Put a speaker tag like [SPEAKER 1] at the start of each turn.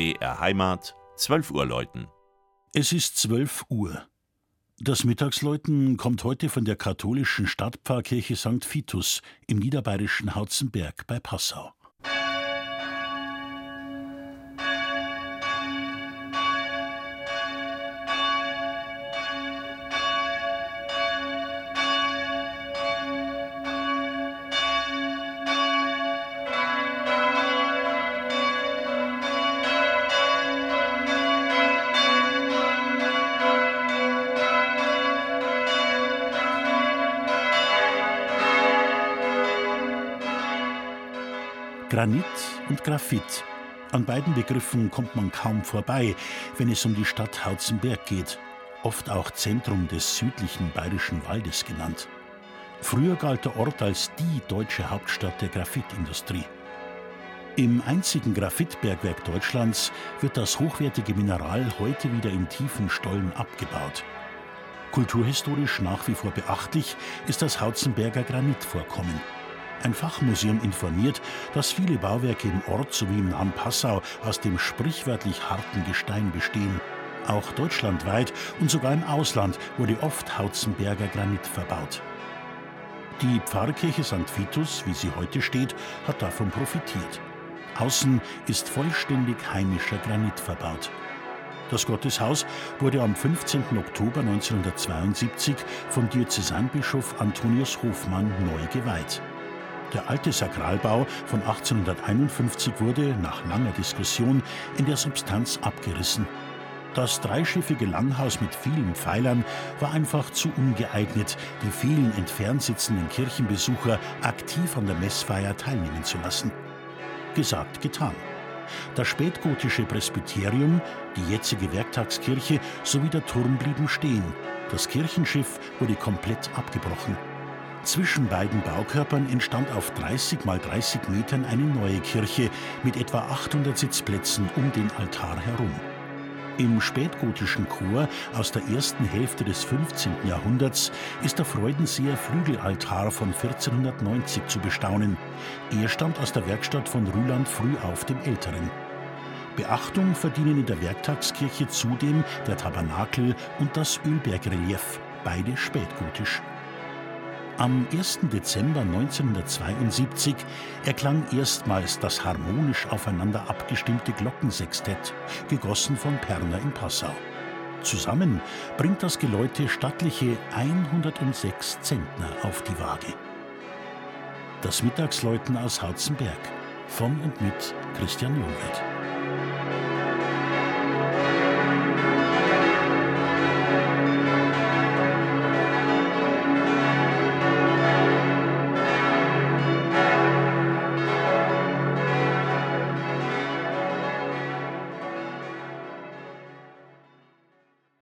[SPEAKER 1] BR Heimat, 12 Uhr läuten.
[SPEAKER 2] Es ist 12 Uhr. Das Mittagsläuten kommt heute von der katholischen Stadtpfarrkirche St. Vitus im niederbayerischen Hautzenberg bei Passau. Granit und Graphit. An beiden Begriffen kommt man kaum vorbei, wenn es um die Stadt Hautzenberg geht, oft auch Zentrum des südlichen Bayerischen Waldes genannt. Früher galt der Ort als die deutsche Hauptstadt der Graphitindustrie. Im einzigen Graphitbergwerk Deutschlands wird das hochwertige Mineral heute wieder in tiefen Stollen abgebaut. Kulturhistorisch nach wie vor beachtlich ist das Hautzenberger Granitvorkommen. Ein Fachmuseum informiert, dass viele Bauwerke im Ort sowie im nahen Passau aus dem sprichwörtlich harten Gestein bestehen. Auch deutschlandweit und sogar im Ausland wurde oft Hautzenberger Granit verbaut. Die Pfarrkirche St. Vitus, wie sie heute steht, hat davon profitiert. Außen ist vollständig heimischer Granit verbaut. Das Gotteshaus wurde am 15. Oktober 1972 vom Diözesanbischof Antonius Hofmann neu geweiht. Der alte Sakralbau von 1851 wurde, nach langer Diskussion, in der Substanz abgerissen. Das dreischiffige Langhaus mit vielen Pfeilern war einfach zu ungeeignet, die vielen entfernt sitzenden Kirchenbesucher aktiv an der Messfeier teilnehmen zu lassen. Gesagt, getan. Das spätgotische Presbyterium, die jetzige Werktagskirche sowie der Turm blieben stehen. Das Kirchenschiff wurde komplett abgebrochen. Zwischen beiden Baukörpern entstand auf 30 mal 30 Metern eine neue Kirche mit etwa 800 Sitzplätzen um den Altar herum. Im spätgotischen Chor aus der ersten Hälfte des 15. Jahrhunderts ist der Freudenseer Flügelaltar von 1490 zu bestaunen. Er stammt aus der Werkstatt von Rüland Frühauf dem Älteren. Beachtung verdienen in der Werktagskirche zudem der Tabernakel und das Ölbergrelief, beide spätgotisch. Am 1. Dezember 1972 erklang erstmals das harmonisch aufeinander abgestimmte Glockensextett, gegossen von Perner in Passau. Zusammen bringt das Geläute stattliche 106 Zentner auf die Waage. Das Mittagsläuten aus Hautzenberg von und mit Christian Jungwirth.